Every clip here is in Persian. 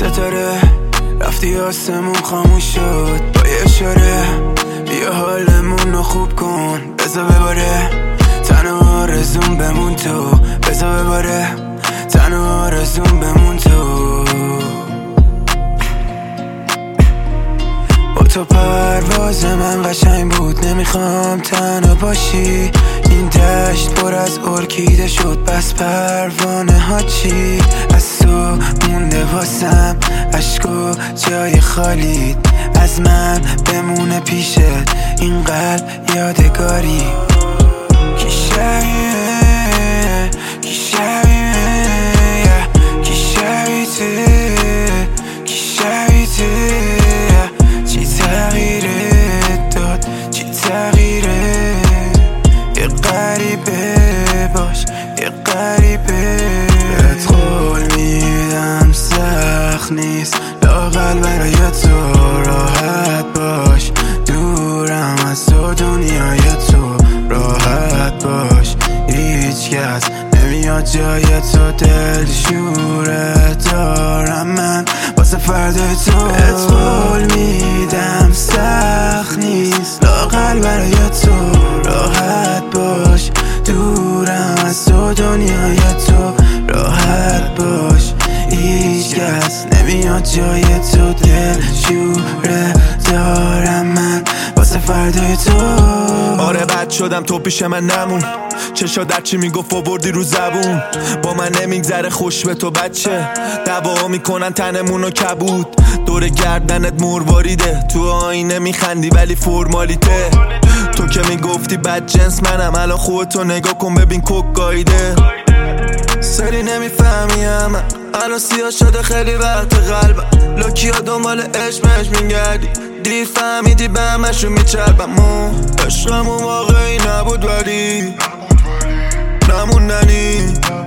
ستاره رفتی آسمون خاموش شد با یه اشاره. بیا حالمون رو خوب کن بذار بباره، تنها آرزوم بمون تو. بذار بباره تنها آرزوم بمون تو. با تو پرواز من قشنگ بود، نمیخوام تنها باشی. این دشت پر از ارکیده شد بس پروانه ها چی؟ از تو مونده واسم عشق و جای خالیت، از من بمونه پیشت این قلب یادگاری. کی شبیه کی شبیه کی شبیه کی شبیه چی تغییرت داد چی تغییره؟ یه غریبه باش یه غریبه. بهت قول میدم سخت نیست لااقل برای تو، راحت باش دورم از تو دنیای تو. راحت باش هیچ کس نمیاد جای تو، دل شوره دارم من واسه فردای تو. بهت قول میدم سخت نیست لااقل برای تو، راحت باش دورم از تو دنیای تو. راحت باش هیچ کس نمیاد جای تو، دل شوره دارم من واسه فردای تو. آره بد شدم تو پیش من نمون، چشا در چی میگفت آوردی رو زبون. با من نمیگذره خوش به تو بچه، دعوا میکنن تنمونو کبود. دور گردنت مرواریده، تو آینه میخندی ولی فرمالیته. تو که میگفتی بد جنس منم، الان خودتو نگاه کن ببین کوک گاییده. سری نمیفهمیم الان سیاه شده خیلی وقت قلبم، لوکیا دنبال عشقش میگردی، دیر فهمیدی به همشو میچربم. عشقمون واقعی نبود ولی نموندنی،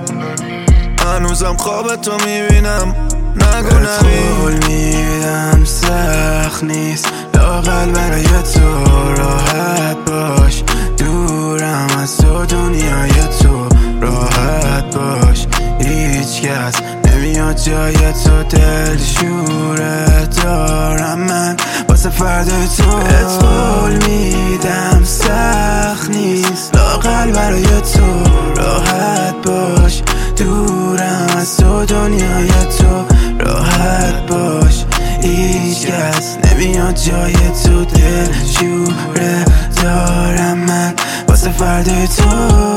هنوزم خواب تو میبینم نگو نمی. قول میدم سخت نیست لااقل برای تو، راحت باش دورم از تو دنیای تو. راحت باش هیچ کس نمیاد جای تو، دل شوره دارم من واسه فردای تو. بهت قول میدم سخت نیست لااقل برای تو، راحت باش دورم از تو دنیای تو. راحت باش هیچ کس نمیاد جای تو، دل شوره دارم من واسه فردای تو.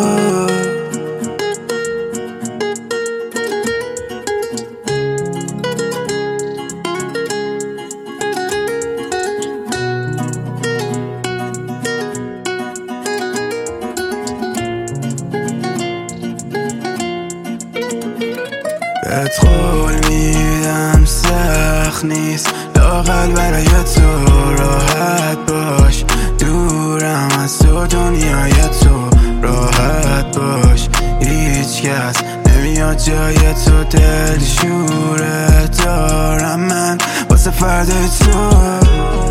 بهت قول میدم سخت نیست لااقل برای تو، راحت باش دورم از تو دنیای تو. راحت باش هیچ کس نمیاد جای تو، دل شوره دارم من واسه فردای تو.